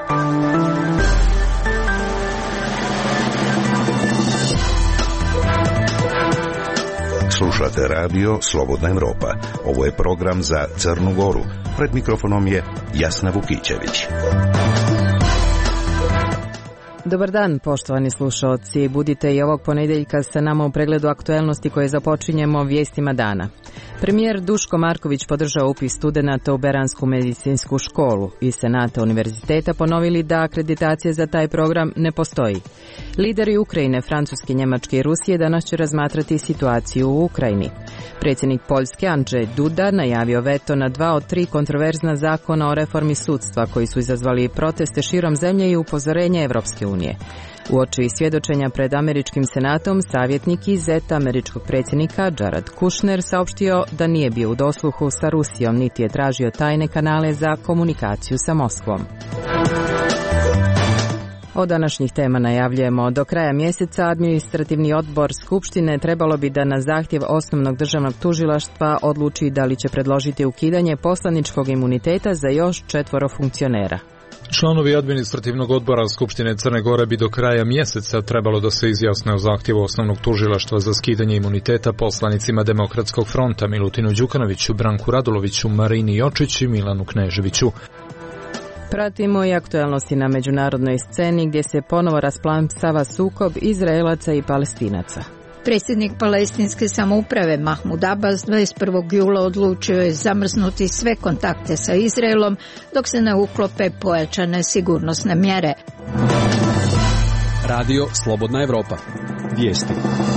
Slušate radio Slobodna Evropa. Ovo je program za Crnu Goru. Pred mikrofonom je Jasna Vukićević. Dobar dan, poštovani slušaoci. Budite i ovog ponedjeljka sa nama u pregledu aktuelnosti koje započinjemo vijestima dana. Premijer Duško Marković podržao upis studenata u Beransku medicinsku školu. Iz Senata univerziteta ponovili da akreditacija za taj program ne postoji. Lideri Ukrajine, Francuske, Njemačke i Rusije danas će razmatrati situaciju u Ukrajini. Predsjednik Poljske Andrzej Duda najavio veto na 2 od 3 kontroverzna zakona o reformi sudstva koji su izazvali proteste širom zemlje i upozorenje Evropske unije. Uoči svjedočenja pred američkim senatom, savjetnik iz zeta američkog predsjednika Jared Kushner saopštio da nije bio u dosluhu sa Rusijom, niti je tražio tajne kanale za komunikaciju sa Moskvom. Od današnjih tema najavljujemo: do kraja mjeseca administrativni odbor Skupštine trebalo bi da na zahtjev osnovnog državnog tužilaštva odluči da li će predložiti ukidanje poslaničkog imuniteta za još 4 funkcionera. Članovi administrativnog odbora Skupštine Crne Gore bi do kraja mjeseca trebalo da se izjasne o zahtjevu osnovnog tužilaštva za skidanje imuniteta poslanicima Demokratskog fronta Milutinu Đukanoviću, Branku Raduloviću, Marini Jočić i Milanu Kneževiću. Pratimo i aktuelnosti na međunarodnoj sceni gdje se ponovo rasplamsava sukob Izraelaca i Palestinaca. Predsjednik palestinske samouprave Mahmud Abbas 21. jula odlučio je zamrznuti sve kontakte sa Izraelom dok se ne uklope pojačane sigurnosne mjere. Radio Slobodna Evropa. Vijesti.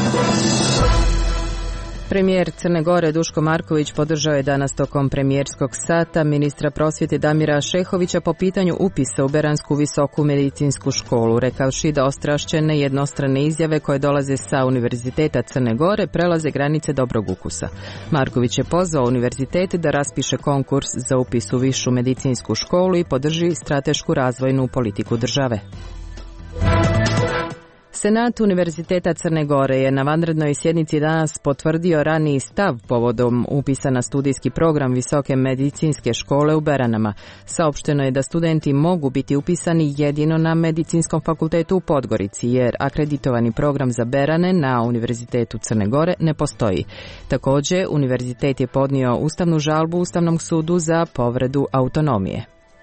Premijer Crne Gore Duško Marković podržao je danas tokom premijerskog sata ministra prosvjete Damira Šehovića po pitanju upisa u Beransku visoku medicinsku školu, rekavši da ostrašćene jednostrane izjave koje dolaze sa Univerziteta Crne Gore prelaze granice dobrog ukusa. Marković je pozvao univerzitet da raspiše konkurs za upis u višu medicinsku školu i podrži stratešku razvojnu politiku države. Senat Univerziteta Crne Gore je na vanrednoj sjednici danas potvrdio raniji stav povodom upisa na studijski program Visoke medicinske škole u Beranama. Saopšteno je da studenti mogu biti upisani jedino na Medicinskom fakultetu u Podgorici, jer akreditovani program za Berane na Univerzitetu Crne Gore ne postoji. Također, univerzitet je podnio ustavnu žalbu Ustavnom sudu za povredu autonomije.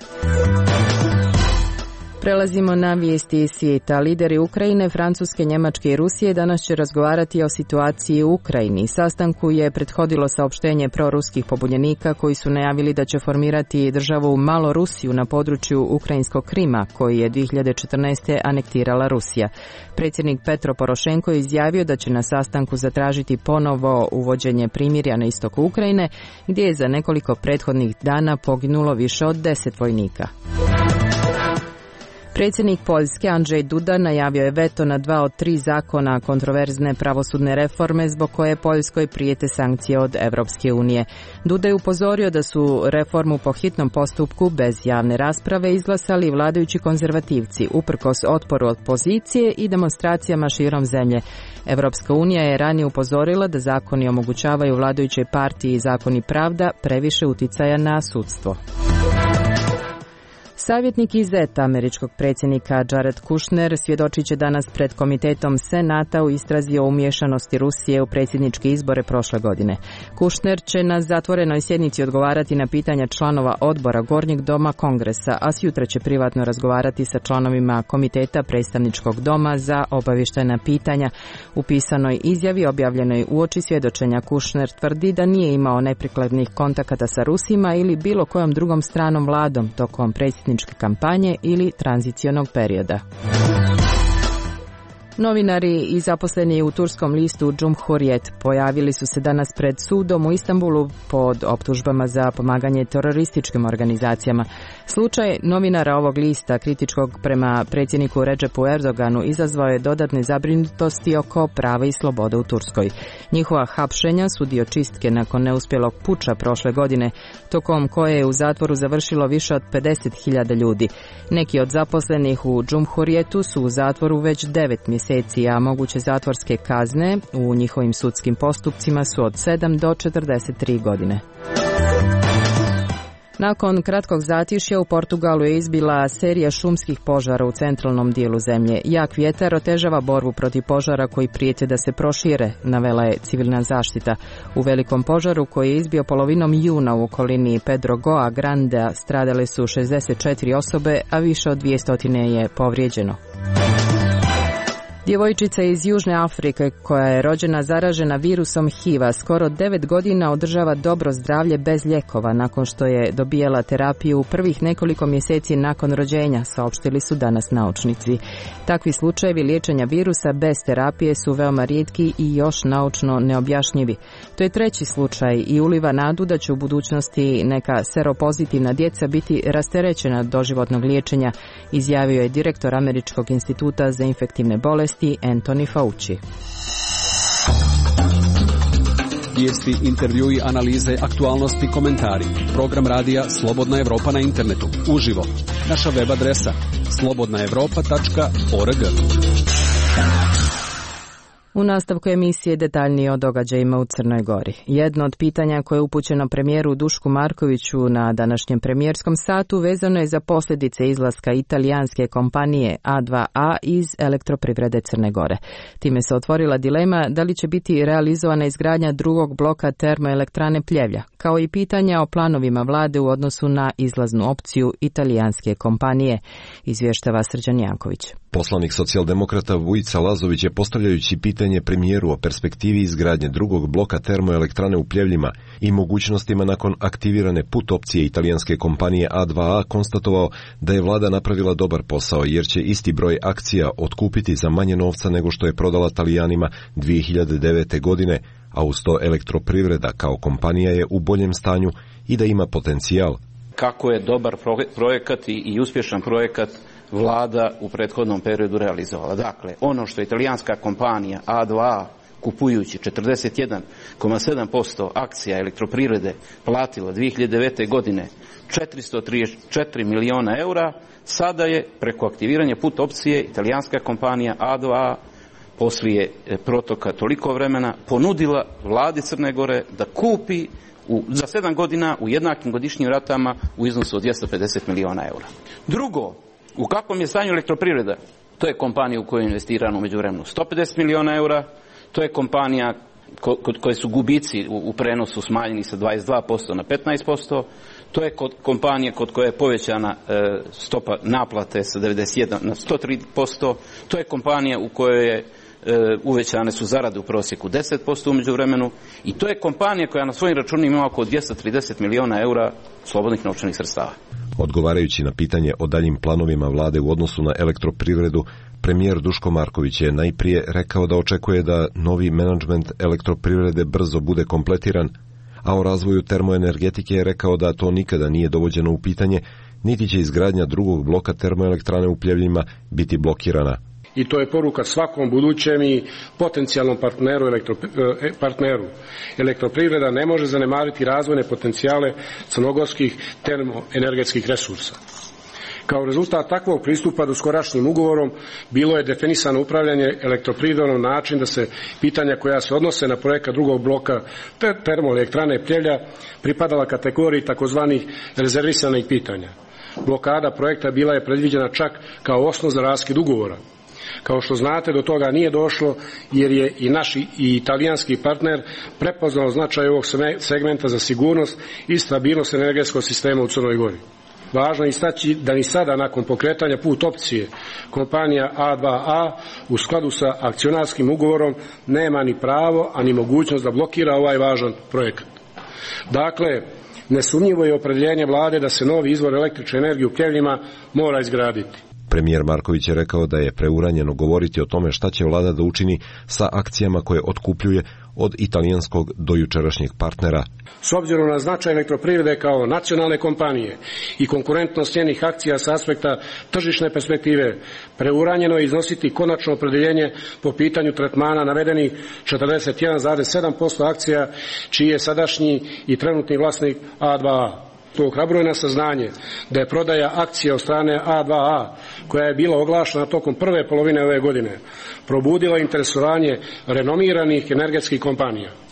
Prelazimo na vijesti iz svijeta. Lideri Ukrajine, Francuske, Njemačke i Rusije danas će razgovarati o situaciji u Ukrajini. Sastanku je prethodilo saopštenje proruskih pobunjenika koji su najavili da će formirati državu Malorusiju na području ukrajinskog Krima, koji je 2014. anektirala Rusija. Predsjednik Petro Porošenko je izjavio da će na sastanku zatražiti ponovo uvođenje primirja na istoku Ukrajine, gdje je za nekoliko prethodnih dana poginulo više od 10 vojnika. Predsjednik Poljske Andrzej Duda najavio je veto na 2 od 3 zakona kontroverzne pravosudne reforme zbog koje Poljskoj prijete sankcije od Evropske unije. Duda je upozorio da su reformu po hitnom postupku bez javne rasprave izglasali vladajući konzervativci uprkos otporu opozicije i demonstracijama širom zemlje. Evropska unija je ranije upozorila da zakoni omogućavaju vladajućoj partiji Zakon i pravda previše uticaja na sudstvo. Savjetnik iz zeta američkog predsjednika Jared Kushner svjedočit će danas pred komitetom Senata u istrazi o umiješanosti Rusije u predsjedničke izbore prošle godine. Kushner će na zatvorenoj sjednici odgovarati na pitanja članova odbora Gornjeg doma Kongresa, a sutra će privatno razgovarati sa članovima komiteta predstavničkog doma za obavještajna pitanja. U pisanoj izjavi objavljenoj uoči svjedočenja Kushner tvrdi da nije imao neprikladnih kontakata sa Rusima ili bilo kojom drugom stranom vladom tokom predsjedničke kampanje ili tranzicionog perioda. Novinari i zaposleni u turskom listu Cumhuriyet pojavili su se danas pred sudom u Istanbulu pod optužbama za pomaganje terorističkim organizacijama. Slučaj novinara ovog lista, kritičkog prema predsjedniku Recepu Erdoganu, izazvao je dodatne zabrinutosti oko prava i slobode u Turskoj. Njihova hapšenja su dio čistke nakon neuspjelog puča prošle godine, tokom koje je u zatvoru završilo više od 50.000 ljudi. Neki od zaposlenih u Cumhuriyetu su u zatvoru već 9 mjeseci, a moguće zatvorske kazne u njihovim sudskim postupcima su od 7 do 43 godine. Nakon kratkog zatišja u Portugalu je izbila serija šumskih požara u centralnom dijelu zemlje. Jak vjetar otežava borbu protiv požara koji prijete da se prošire, navela je civilna zaštita. U velikom požaru koji je izbio polovinom juna u okolini Pedro Goa Grandea stradale su 64 osobe, a više od 200 je povrijeđeno. Djevojčica iz Južne Afrike koja je rođena zaražena virusom HIV-a skoro 9 godina održava dobro zdravlje bez lijekova nakon što je dobijala terapiju u prvih nekoliko mjeseci nakon rođenja, saopštili su danas naučnici. Takvi slučajevi liječenja virusa bez terapije su veoma rijetki i još naučno neobjašnjivi. To je treći slučaj i uliva nadu da će u budućnosti neka seropozitivna djeca biti rasterećena od doživotnog liječenja, izjavio je direktor Američkog instituta za infektivne bolesti Anthony Fauci. Vijesti, intervjui, analize, aktualnosti, komentari. Program radija Slobodna Evropa na internetu. Uživo. Naša web adresa slobodnaevropa.org. U nastavku emisije detaljnije o događajima u Crnoj Gori. Jedno od pitanja koje je upućeno premijeru Dušku Markoviću na današnjem premijerskom satu vezano je za posljedice izlaska italijanske kompanije A2A iz elektroprivrede Crne Gore. Time se otvorila dilema da li će biti realizovana izgradnja drugog bloka termoelektrane Pljevlja, kao i pitanja o planovima vlade u odnosu na izlaznu opciju italijanske kompanije, izvještava Srđan Janković. Poslanik socijaldemokrata Vujica Lazović je postavljajući pitanje premijeru o perspektivi izgradnje drugog bloka termoelektrane u Pljevljima i mogućnostima nakon aktivirane put opcije italijanske kompanije A2A konstatovao da je vlada napravila dobar posao jer će isti broj akcija otkupiti za manje novca nego što je prodala Talijanima 2009. godine, a uz to elektroprivreda kao kompanija je u boljem stanju i da ima potencijal. Kako je dobar projekat i uspješan projekat vlada u prethodnom periodu realizovala. Dakle, ono što je italijanska kompanija A2A kupujući 41,7% akcija elektroprivrede platilo 2009. godine 434 miliona eura, sada je preko aktiviranja put opcije italijanska kompanija A2A poslije protoka toliko vremena ponudila vladi Crne Gore da kupi za 7 godina u jednakim godišnjim ratama u iznosu od 250 miliona eura. Drugo, u kakvom je stanju elektroprivreda? To je kompanija u kojoj je investirano u međuvremenu 150 miliona eura, to je kompanija kod koje su gubici u prenosu smanjeni sa 22% na 15%, to je kompanija kod koje je povećana stopa naplate sa 91 na 103%, to je kompanija u kojoj je uvećane su zarade u prosjeku 10% u međuvremenu i to je kompanija koja na svojim računima ima oko 230 miliona eura slobodnih novčanih sredstava. Odgovarajući na pitanje o daljim planovima vlade u odnosu na elektroprivredu, premijer Duško Marković je najprije rekao da očekuje da novi menadžment elektroprivrede brzo bude kompletiran, a o razvoju termoenergetike je rekao da to nikada nije dovođeno u pitanje, niti će izgradnja drugog bloka termoelektrane u Pljevljima biti blokirana. I to je poruka svakom budućem i potencijalnom partneru. Elektroprivreda ne može zanemariti razvojne potencijale crnogorskih termoenergetskih resursa. Kao rezultat takvog pristupa doskorašnjim ugovorom bilo je definisano upravljanje elektroprivredom na način da se pitanja koja se odnose na projekat drugog bloka termoelektrane Pljevlja pripadala kategoriji takozvanih rezervisanih pitanja. Blokada projekta bila je predviđena čak kao osnov za raskid ugovora. Kao što znate, do toga nije došlo jer je i naš i italijanski partner prepoznao značaj ovog segmenta za sigurnost i stabilnost energetskog sistema u Crnoj Gori. Važno je istaći da ni sada, nakon pokretanja put opcije, kompanija A2A u skladu sa akcionarskim ugovorom nema ni pravo, a ni mogućnost da blokira ovaj važan projekat. Dakle, nesumnjivo je opredjeljenje vlade da se novi izvor električne energije u Pljevljima mora izgraditi. Premijer Marković je rekao da je preuranjeno govoriti o tome šta će vlada da učini sa akcijama koje otkupljuje od italijanskog do jučerašnjeg partnera. S obzirom na značaj elektroprivrede kao nacionalne kompanije i konkurentnost njenih akcija sa aspekta tržišne perspektive, preuranjeno je iznositi konačno opredjeljenje po pitanju tretmana navedenih 41,7% akcija čiji je sadašnji i trenutni vlasnik A2A. To ohrabruje na saznanje da je prodaja akcija od strane A2A, koja je bila oglašena tokom prve polovine ove godine, probudila interesovanje renomiranih energetskih kompanija.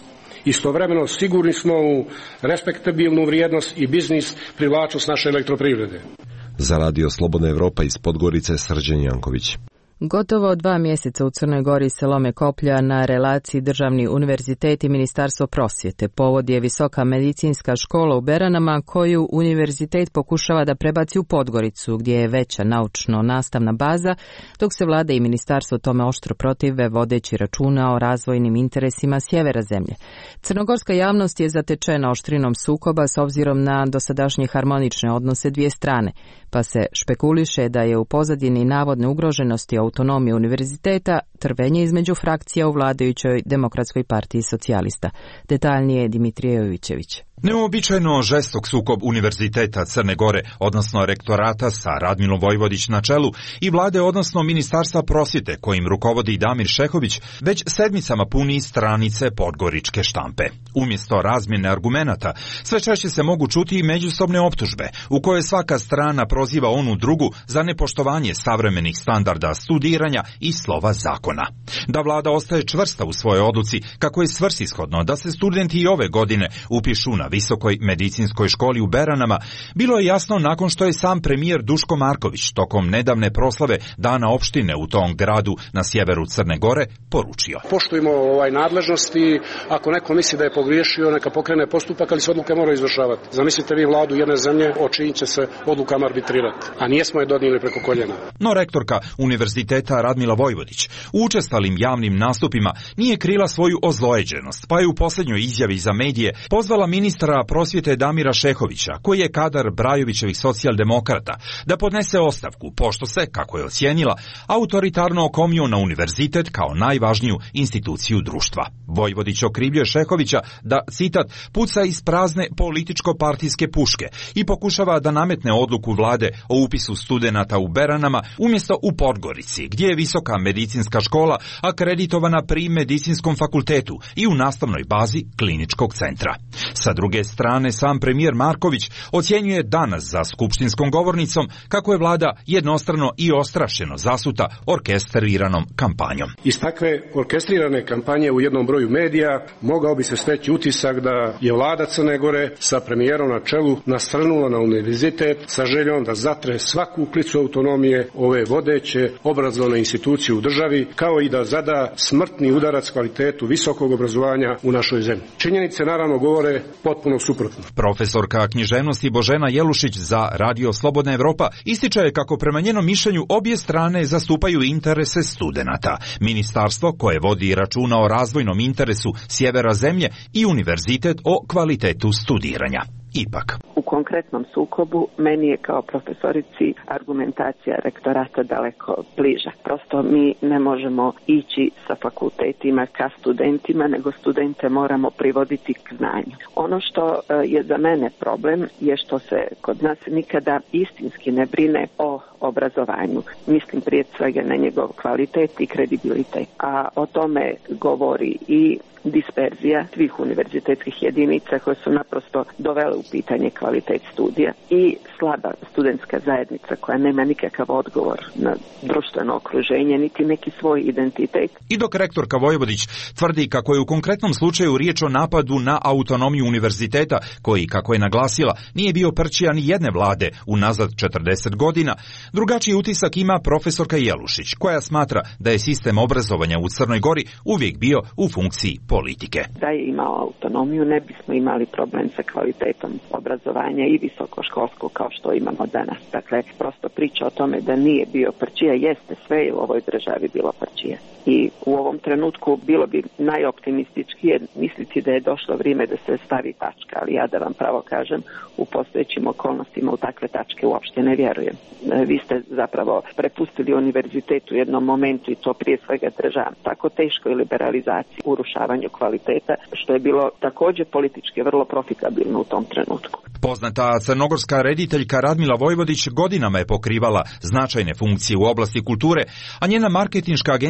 Istovremeno sigurni smo u respektabilnu vrijednost i biznis privlačnost naše elektroprivrede. Za Radio Slobodna Evropa iz Podgorice Srđan Janković. Gotovo 2 mjeseca u Crnoj Gori se lome koplja na relaciji Državni univerzitet i Ministarstvo prosvjete. Povod je Visoka medicinska škola u Beranama koju univerzitet pokušava da prebaci u Podgoricu gdje je veća naučno-nastavna baza, dok se vlada i ministarstvo tome oštro protive vodeći računa o razvojnim interesima sjevera zemlje. Crnogorska javnost je zatečena oštrinom sukoba s obzirom na dosadašnje harmonične odnose dvije strane, pa se špekuliše da je u pozadini navodne ugroženosti autonomije univerziteta trvenje između frakcija u vladajućoj Demokratskoj partiji socijalista. Detaljnije Dimitrije Jovićević. Neuobičajeno žestok sukob Univerziteta Crne Gore, odnosno rektorata sa Radmilom Vojvodić na čelu i vlade, odnosno Ministarstva prosvjete kojim rukovodi Damir Šehović, već sedmicama puni stranice podgoričke štampe. Umjesto razmjene argumenata, sve češće se mogu čuti i međusobne optužbe, u koje svaka strana proziva onu drugu za nepoštovanje savremenih standarda studiranja i slova zakona. Da vlada ostaje čvrsta u svojoj odluci kako je svrsishodno da se studenti i ove godine upišu na Visokoj medicinskoj školi u Beranama, bilo je jasno nakon što je sam premijer Duško Marković tokom nedavne proslave Dana opštine u tom gradu na sjeveru Crne Gore poručio. Poštujemo nadležnosti, ako neko misli da je pogriješio, neka pokrene postupak, ali se odluke moraju izvršavati. Zamislite vi vladu jedne zemlje, o čijim će se odlukama arbitrirati, a nijesmo je donijeli preko koljena. No rektorka Univerziteta Radmila Vojvodić u učestalim javnim nastupima nije krila svoju ozlojeđenost, pa je u posljednjoj izjavi za medije pozvala ministra prosvjete Damira Šehovića, koji je kadar Brajovićevih socijaldemokrata, da podnese ostavku, pošto se, kako je ocijenila, autoritarno okomio na univerzitet kao najvažniju instituciju društva. Vojvodić okrivljuje Šehovića da, citat, puca iz prazne političko-partijske puške i pokušava da nametne odluku vlade o upisu studenata u Beranama umjesto u Podgorici, gdje je Visoka medicinska škola akreditovana pri Medicinskom fakultetu i u nastavnoj bazi kliničkog centra. Sa druge strane, sam premijer Marković ocjenjuje danas za skupštinskom govornicom kako je vlada jednostrano i ostrašćeno zasuta orkestriranom kampanjom. Iz takve orkestrirane kampanje u jednom broju medija mogao bi se steći utisak da je vlada Crne Gore sa premijerom na čelu nasrnula na univerzitet sa željom da zatre svaku klicu autonomije ove vodeće obrazovne institucije u državi, kao i da zada smrtni udarac kvalitetu visokog obrazovanja u našoj zemlji. Činjenice naravno govore potpuno suprotno. Profesorka književnosti Božena Jelušić za Radio Slobodna Evropa ističe kako prema njenom mišljenju obje strane zastupaju interese studenata. Ministarstvo koje vodi računa o razvojnom interesu sjevera zemlje i univerzitet o kvalitetu studiranja. Ipak, u konkretnom sukobu meni je kao profesorici argumentacija rektorata daleko bliža. Prosto mi ne možemo ići sa fakultetima ka studentima, nego studente moramo privoditi k znanju. Ono što je za mene problem je što se kod nas nikada istinski ne brine o obrazovanju. Mislim prije svega na njegov kvalitet i kredibilitet. A o tome govori i disperzija svih univerzitetskih jedinica koje su naprosto dovele u pitanje kvalitet studija i slaba studentska zajednica koja nema nikakav odgovor na društveno okruženje niti neki svoj identitet. I dok rektorka Vojvodić tvrdi kako je u konkretnom slučaju riječ o napadu na autonomiju univerziteta koji, kako je naglasila, nije bio prčija ni jedne vlade unazad 40 godina, drugačiji utisak ima profesorka Jelušić koja smatra da je sistem obrazovanja u Crnoj Gori uvijek bio u funkciji politike. Da je imao autonomiju, ne bismo imali problem sa kvalitetom obrazovanja i visokoškolskog kao što imamo danas. Dakle, prosto priča o tome da nije bio prčija, jeste, sve je u ovoj državi bilo prčija. I u ovom trenutku bilo bi najoptimističkije misliti da je došlo vrijeme da se stavi tačka, ali ja da vam pravo kažem, u postojećim okolnostima u takve tačke uopšte ne vjerujem. Vi ste zapravo prepustili univerzitetu u jednom momentu i to prije svega državam tako teškoj liberalizaciji, urušavanju kvaliteta, što je bilo također politički vrlo profitabilno u tom trenutku. Poznata crnogorska rediteljka Radmila Vojvodić godinama je pokrivala značajne funkcije u oblasti kulture, a njena marketinška agencija MAP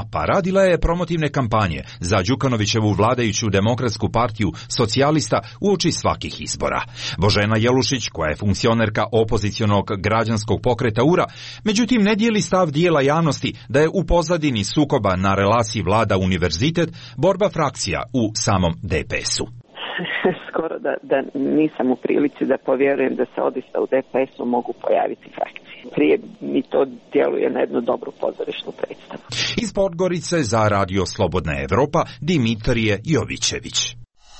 pa radila je promotivne kampanje za Đukanovićevu vladajuću Demokratsku partiju socijalista uoči svakih izbora. Božena Jelušić, koja je funkcionerka opozicionog građanskog pokreta URA, međutim ne dijeli stav dijela javnosti da je u pozadini sukoba na relaciji vlada-univerzitet borba frakcija u samom DPS-u. Skoro da nisam u prilici da povjerujem da se odista u DPS-u mogu pojaviti frakcije. Prije mi to djeluje na jednu dobru pozorišnu predstavu. Iz Podgorice za Radio Slobodna Evropa, Dimitrije Jovićević.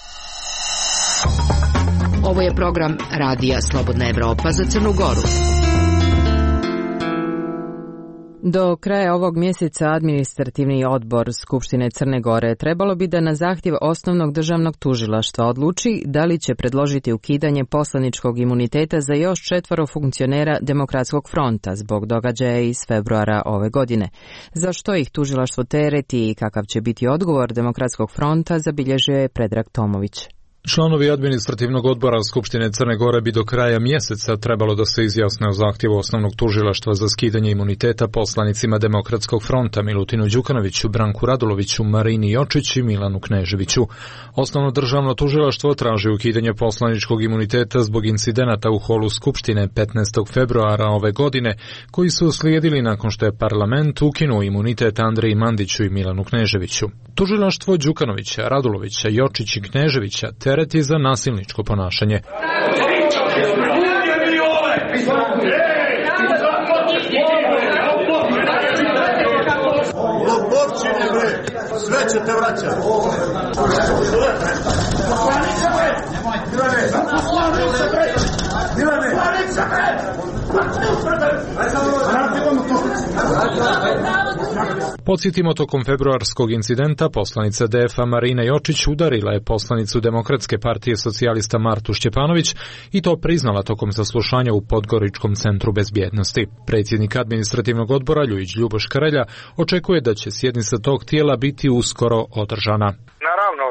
Ovo je program Radija Slobodna Evropa za Crnu Goru. Do kraja ovog mjeseca administrativni odbor Skupštine Crne Gore trebalo bi da na zahtjev osnovnog državnog tužilaštva odluči da li će predložiti ukidanje poslaničkog imuniteta za još 4 funkcionera Demokratskog fronta zbog događaja iz februara ove godine. Za što ih tužilaštvo tereti i kakav će biti odgovor Demokratskog fronta, zabilježio je Predrag Tomović. Članovi administrativnog odbora Skupštine Crne Gore bi do kraja mjeseca trebalo da se izjasne o zahtjevu osnovnog tužilaštva za skidanje imuniteta poslanicima Demokratskog fronta Milutinu Đukanoviću, Branku Raduloviću, Marini Jočić i Milanu Kneževiću. Osnovno državno tužilaštvo traži ukidanje poslaničkog imuniteta zbog incidenata u holu Skupštine 15. februara ove godine, koji su uslijedili nakon što je parlament ukinuo imunitet Andreji Mandiću i Milanu Kneževiću. Tužilaštvo Đukanovića, Radulovića, Jočić i Kneževića tereti za nasilničko ponašanje. Lopovčine, bre, sve ćete vraćati. Podsjetimo, tokom februarskog incidenta poslanica DF-a Marina Jočić udarila je poslanicu Demokratske partije socijalista Martu Šćepanović i to priznala tokom saslušanja u Podgoričkom centru bezbjednosti. Predsjednik administrativnog odbora Ljujić Ljuboš Karelja očekuje da će sjednica tog tijela biti uskoro održana. Naravno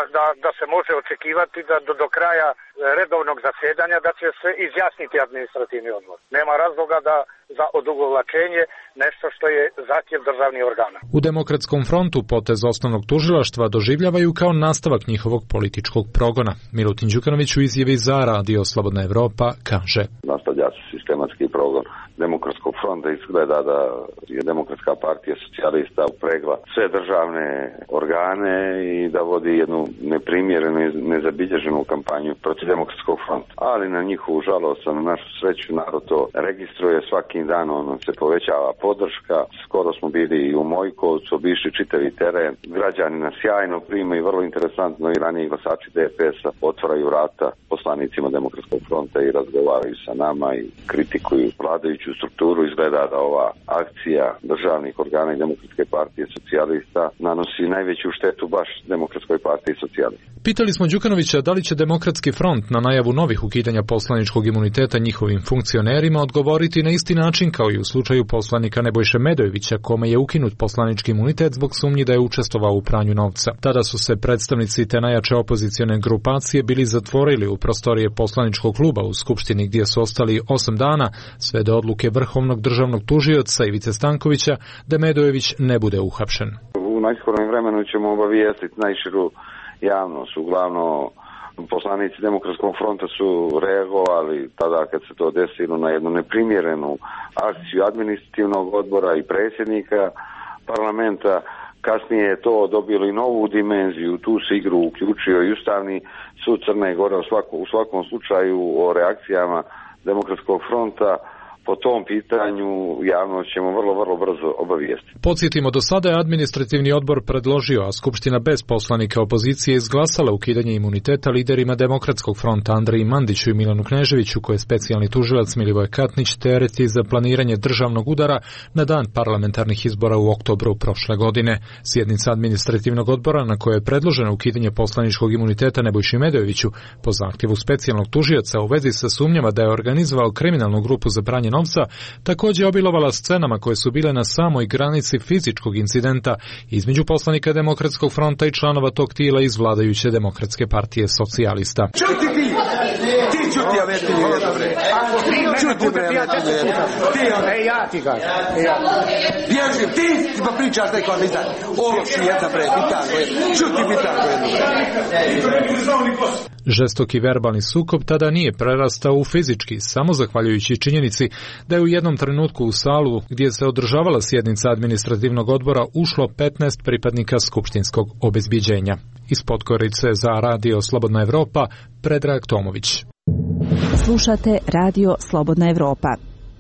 da se može očekivati da do kraja redovnog zasjedanja da će se izjasniti administrativni odbor. Nema razloga da za odugovlačenje nešto što je zahtjev državnih organa. U Demokratskom frontu potez osnovnog tužilaštva doživljavaju kao nastavak njihovog političkog progona. Milutin Đukanović u izjavi za Radio Slobodna Evropa kaže: nastavlja se sistematski progon Demokratskog fronta. Izgleda da je Demokratska partija socijalista upregla sve državne organe i da vodi jednu neprimjerenu i nezabilježenu kampanju protiv Demokratskog fronta. Ali na njihovu žalost, na našu sreću, narod to registruje, svakim danom se povećava podrška. Skoro smo bili i u Mojkovcu, obišli čitavi teren. Građani nas sjajno primaju, vrlo interesantno, i raniji glasači DPS-a otvaraju vrata poslanicima Demokratskog fronta i razgovaraju sa nama i kritikuju vladajuću strukturu. Izgleda da ova akcija državnih organa i Demokratske partije socijalista nanosi najveću štetu baš Demokratskoj partiji socijalista. Pitali smo Đukanovića da li će Demokratski front na najavu novih ukidanja poslaničkog imuniteta njihovim funkcionerima odgovoriti na isti način kao i u slučaju poslanika Nebojše Medojevića, kome je ukinut poslanički imunitet zbog sumnji da je učestvovao u pranju novca. Tada su se predstavnici te najjače opozicione grupacije bili zatvorili u prostorije poslaničkog kluba u Skupštini, gdje su ostali 8 dana, sve do odluke Vrhovnog državnog tužioca Ivice Stankovića da Medojević ne bude uhapšen. U najskorom vremenu ćemo obavijestiti najširu javnost. Uglavnom, poslanici Demokratskog fronta su reagovali tada kad se to desilo na jednu neprimjerenu akciju administrativnog odbora i predsjednika parlamenta. Kasnije je to dobilo i novu dimenziju, tu se igru uključio i Ustavni sud Crne Gore. U svakom slučaju o reakcijama Demokratskog fronta po tom pitanju javnost ćemo vrlo brzo obavijestiti. Podsjetimo, do sada je administrativni odbor predložio, a Skupština bez poslanika opozicije izglasala ukidanje imuniteta liderima Demokratskog fronta Andreji Mandiću i Milanu Kneževiću, koje je specijalni tužilac Milivoj Katnić tereti za planiranje državnog udara na dan parlamentarnih izbora u oktobru prošle godine. Sjednica administrativnog odbora na kojoj je predloženo ukidanje poslaničkog imuniteta Nebojši Medojeviću po zahtjevu specijalnog tužioca u vezi sa sumnjama da je organizovao kriminalnu grupu za pranje novca, također obilovala scenama koje su bile na samoj granici fizičkog incidenta između poslanika Demokratskog fronta i članova tog tijela iz vladajuće Demokratske partije socijalista. Čuti ti! Ti čuti, Ako ti mene putate, ja te se putam. Ja ti kažem. Bježi, ti pa pričaš neko bitan. Ološi jedna bre, bitan. Čuti bitan. Žestoki verbalni sukob tada nije prerastao u fizički, samo zahvaljujući činjenici da je u jednom trenutku u salu gdje se održavala sjednica administrativnog odbora ušlo 15 pripadnika skupštinskog obezbiđenja. Iz Podgorice za Radio Slobodna Evropa, Predrag Tomović. Slušate Radio Slobodna Evropa.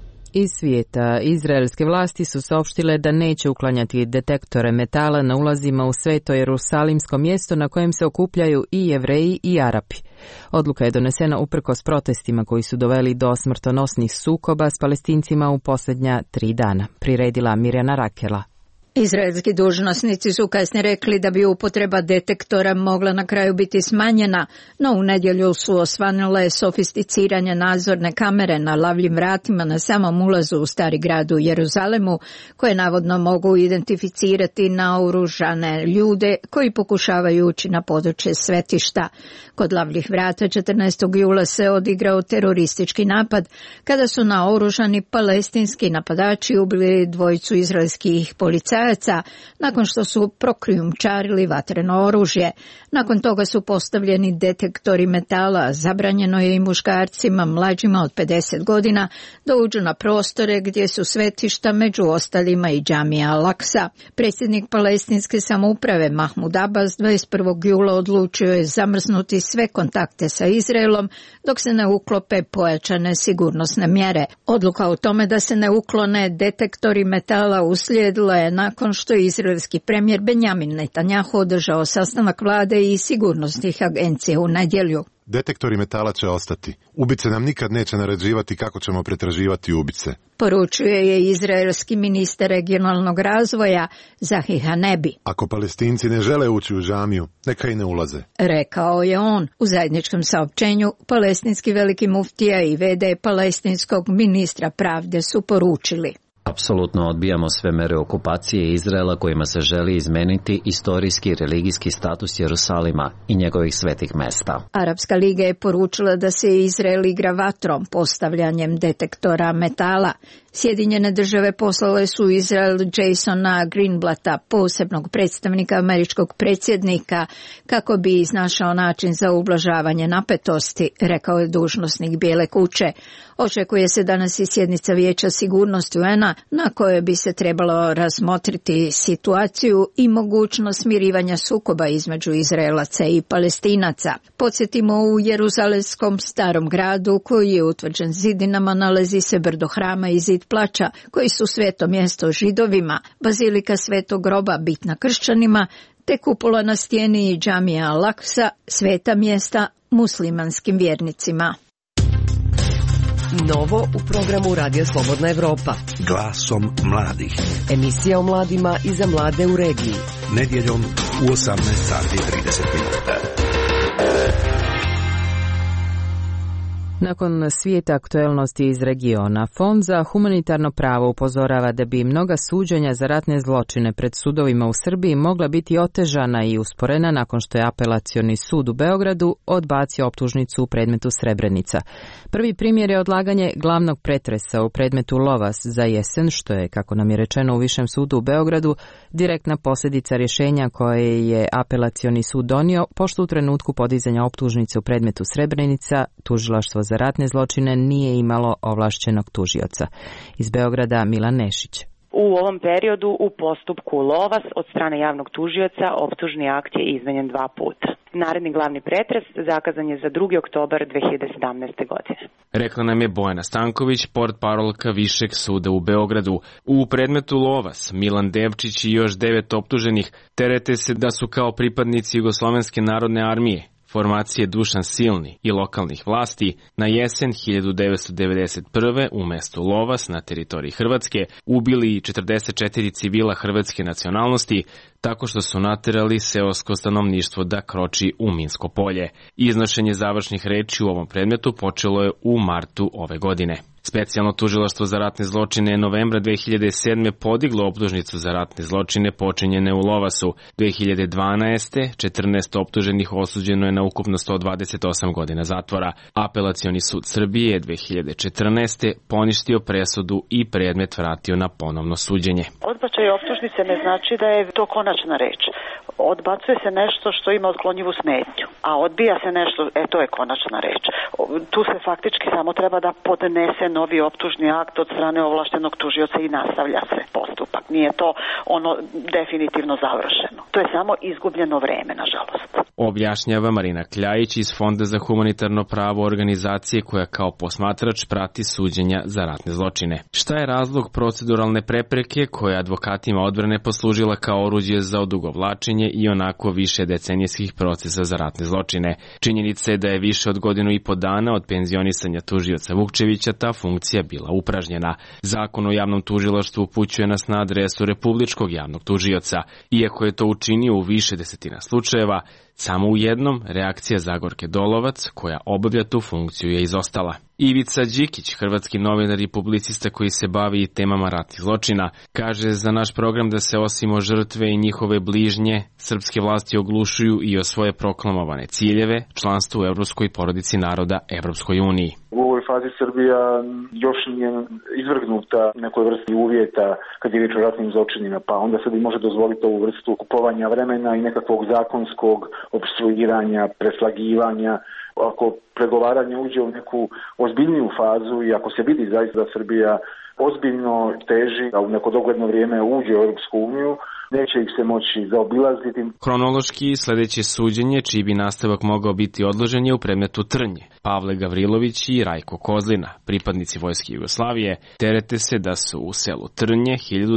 Iz svijeta, izraelske vlasti su saopštile da neće uklanjati detektore metala na ulazima u sveto jerusalimsko mjesto na kojem se okupljaju i Jevreji i Arapi. Odluka je donesena uprkos protestima koji su doveli do smrtonosnih sukoba s Palestincima u posljednja 3 dana, priredila Mirjana Rakela. Izraelski dužnosnici su kasnije rekli da bi upotreba detektora mogla na kraju biti smanjena, no u nedjelju su osvanule sofisticiranje nadzorne kamere na lavljim vratima na samom ulazu u stari grad u Jeruzalemu, koje navodno mogu identificirati naoružane ljude koji pokušavaju ući na područje svetišta. Kod lavljih vrata 14. jula se odigrao teroristički napad kada su naoružani palestinski napadači ubili 2 izraelskih policajaca nakon što su prokrijumčarili vatreno oružje. Nakon toga su postavljeni detektori metala, zabranjeno je i muškarcima mlađima od 50 godina da uđu na prostore gdje su svetišta, među ostalima i džamija Al-Aksa. Predsjednik palestinske samouprave Mahmud Abbas 21. jula odlučio je zamrznuti sve kontakte sa Izraelom dok se ne uklope pojačane sigurnosne mjere. Odluka o tome da se ne uklone detektori metala uslijedila je nakon što je izraelski premijer Benjamin Netanjahu održao sastanak vlade i sigurnosnih agencija u nedjelju. Detektori metala će ostati. Ubice nam nikad neće naređivati kako ćemo pretraživati ubice. Poručuje je izraelski ministar regionalnog razvoja Zahi Hanebi. Ako Palestinci ne žele ući u džamiju, neka i ne ulaze. Rekao je on. U zajedničkom saopćenju palestinski veliki muftija i v.d. palestinskog ministra pravde su poručili: Apsolutno odbijamo sve mere okupacije Izraela kojima se želi izmeniti istorijski i religijski status Jerusalima i njegovih svetih mesta. Arapska liga je poručila da se Izrael igra vatrom postavljanjem detektora metala. Sjedinjene države poslale su u Izrael Jasona Greenblata, posebnog predstavnika američkog predsjednika, kako bi iznašao način za ublažavanje napetosti, rekao je dužnosnik Bijele kuće. Očekuje se danas i sjednica Vijeća sigurnosti UN-a na kojoj bi se trebalo razmotriti situaciju i mogućnost smirivanja sukoba između Izraelaca i Palestinaca. Podsjetimo, u Jeruzalemskom starom gradu, koji je utvrđen zidinama, nalazi se brdo hrama i zid plača, koji su sveto mjesto Židovima, bazilika Svetog groba bitna kršćanima, te kupola na stijeni i džamija Al-Aksa, sveta mjesta muslimanskim vjernicima. Novo u programu Radija Slobodna Evropa. Glasom mladih. Emisija o mladima i za mlade u regiji. Nedjeljom u 18:30. Nakon svijeta aktuelnosti iz regiona, Fond za humanitarno pravo upozorava da bi mnoga suđenja za ratne zločine pred sudovima u Srbiji mogla biti otežana i usporena nakon što je Apelacioni sud u Beogradu odbacio optužnicu u predmetu Srebrenica. Prvi primjer je odlaganje glavnog pretresa u predmetu Lovas za jesen, što je, kako nam je rečeno u Višem sudu u Beogradu, direktna posljedica rješenja koje je Apelacioni sud donio, pošto u trenutku podizanja optužnice u predmetu Srebrenica tužilaštvo za ratne zločine nije imalo ovlašćenog tužioca. Iz Beograda Milan Nešić. U ovom periodu u postupku Lovas od strane javnog tužioca optužni akt je izmenjen 2 puta. Naredni glavni pretres zakazan je za 2. oktobar 2017. godine. Rekla nam je Bojana Stanković, portparolka Višeg suda u Beogradu. U predmetu Lovas Milan Devčić i još 9 optuženih terete se da su kao pripadnici Jugoslovenske narodne armije, formacije Dušan Silni i lokalnih vlasti na jesen 1991. u mestu Lovas na teritoriji Hrvatske ubili 44 civila hrvatske nacionalnosti tako što su naterali seosko stanovništvo da kroči u minsko polje. Iznošenje završnih reči u ovom predmetu počelo je u martu ove godine. Specijalno tužilaštvo za ratne zločine je novembra 2007. podiglo optužnicu za ratne zločine počinjene u Lovasu. 2012. 14 optuženih osuđeno je na ukupno 128 godina zatvora. Apelacioni sud Srbije je 2014. poništio presudu i predmet vratio na ponovno suđenje. Odbačaj optužnice ne znači da je to konačna reč. Odbacuje se nešto što ima otklonjivu smetnju, a odbija se nešto, to je konačna reč. Tu se faktički samo treba da podnese novi optužni akt od strane ovlaštenog tužioca i nastavlja se postupak. Nije to ono definitivno završeno. To je samo izgubljeno vreme, nažalost. Objašnjava Marina Kljajić iz Fonda za humanitarno pravo, organizacije koja kao posmatrač prati suđenja za ratne zločine. Šta je razlog proceduralne prepreke koja je advokatima odbrane poslužila kao oruđe za odugovlačenje i onako više decenijskih procesa za ratne zločine? Činjenica je da je više od godinu i po dana od penzionisanja tužioca Vukčevića ta funkcija bila upražnjena. Zakon o javnom tužilaštvu upućuje nas na adresu Republičkog javnog tužioca. Iako je to učinio u više desetina slučajeva, samo u jednom reakcija Zagorke Dolovac, koja obavlja tu funkciju, je izostala. Ivica Đikić, hrvatski novinar i publicista koji se bavi i temama ratnih zločina, kaže za naš program da se osim o žrtve i njihove bližnje, srpske vlasti oglušuju i o svoje proklamovane ciljeve, članstvo u Evropskoj porodici naroda, Evropskoj uniji. U ovoj fazi Srbija još nije izvrgnuta nekoj vrsti uvjeta kad je riječ o ratnim zločinima, pa onda se bi može dozvoliti ovu vrstu kupovanja vremena i nekakvog zakonskog opstruiranja, preslagivanja. Ako pregovaranje uđe u neku ozbiljniju fazu i ako se vidi zaista da Srbija ozbiljno teži da u neko dogledno vrijeme uđe u Europsku uniju, neće ih se moći zaobilaziti. Kronološki sledeće suđenje, čiji bi nastavak mogao biti odložen, je u predmetu Trnje. Pavle Gavrilović i Rajko Kozlina, pripadnici Vojske Jugoslavije, terete se da su u selu Trnje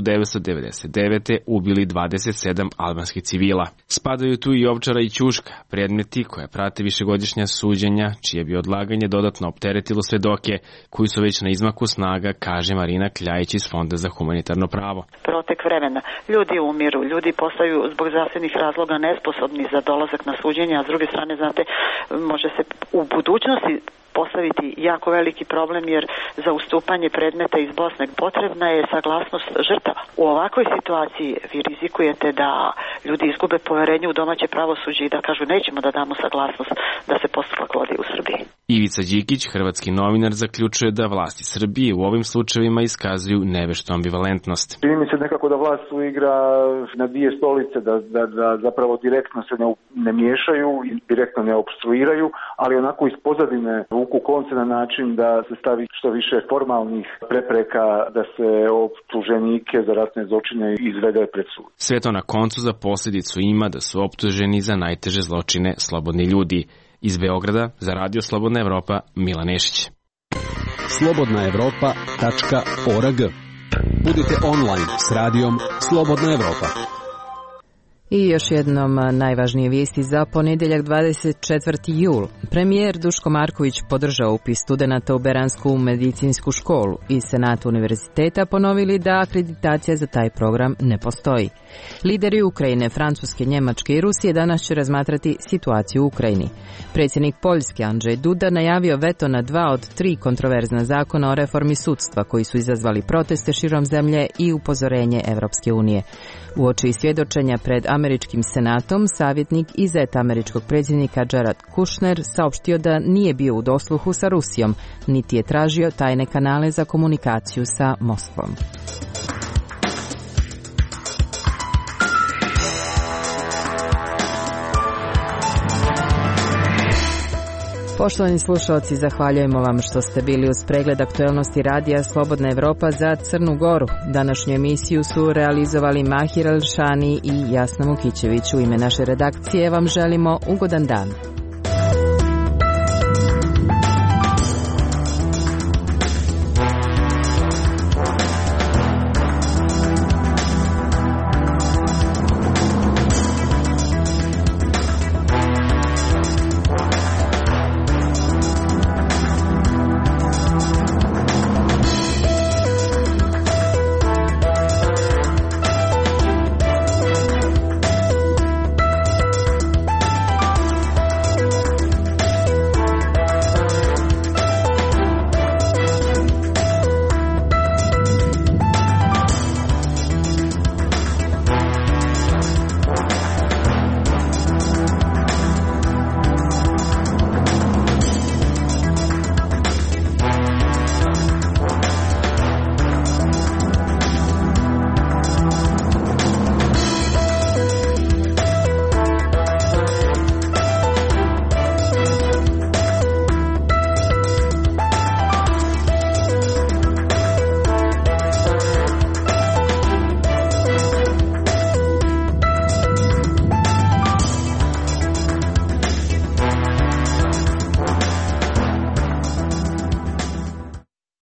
1999. ubili 27 albanskih civila. Spadaju tu i Ovčara i Ćuška, predmeti koje prate višegodišnja suđenja, čije bi odlaganje dodatno opteretilo svedoke, koji su već na izmaku snaga, kaže Marina Kljajić iz Fonda za humanitarno pravo. Protek vremena. Ljudi umiru, ljudi postaju zbog zdravstvenih razloga nesposobni za dolazak na suđenje, a s druge strane, znate, može se u budućnosti postaviti jako veliki problem, jer za ustupanje predmeta iz Bosne potrebna je saglasnost žrtava. U ovakvoj situaciji vi rizikujete da ljudi izgube poverenje u domaće pravosuđe i da kažu nećemo da damo saglasnost da se postupak vodi u Srbiji. Ivica Đikić, hrvatski novinar, zaključuje da vlasti Srbije u ovim slučajevima iskazuju neveštu ambivalentnost. Čini mi se nekako da vlast igra na dvije stolice, da zapravo direktno se ne miješaju i direktno ne opstruiraju, ali onako iz pozadine vuku konce na način da se stavi što više formalnih prepreka da se optuženike za ratne zločine izvede pred sud. Sve to na koncu za posljedicu ima da su optuženi za najteže zločine slobodni ljudi. Iz Beograda za Radio Slobodna Evropa, Milan Nešić. slobodnaevropa.org. Budite online s radijom Slobodna Evropa. I još jednom najvažnije vijesti za ponedjeljak 24. jul. Premijer Duško Marković podržao upis studenata u Beransku medicinsku školu i Senat univerziteta ponovili da akreditacija za taj program ne postoji. Lideri Ukrajine, Francuske, Njemačke i Rusije danas će razmatrati situaciju u Ukrajini. Predsjednik Poljske Andrzej Duda najavio veto na 2 od 3 kontroverzna zakona o reformi sudstva koji su izazvali proteste širom zemlje i upozorenje Evropske unije. Uoči svjedočenja pred američkim senatom, savjetnik i zet američkog predsjednika Jared Kushner saopštio da nije bio u dosluhu sa Rusijom, niti je tražio tajne kanale za komunikaciju sa Moskvom. Poštovani slušalci, zahvaljujemo vam što ste bili uz pregled aktuelnosti radija Slobodna Evropa za Crnu Goru. Današnju emisiju su realizovali Mahir Alšani i Jasna Vukićević. U ime naše redakcije vam želimo ugodan dan.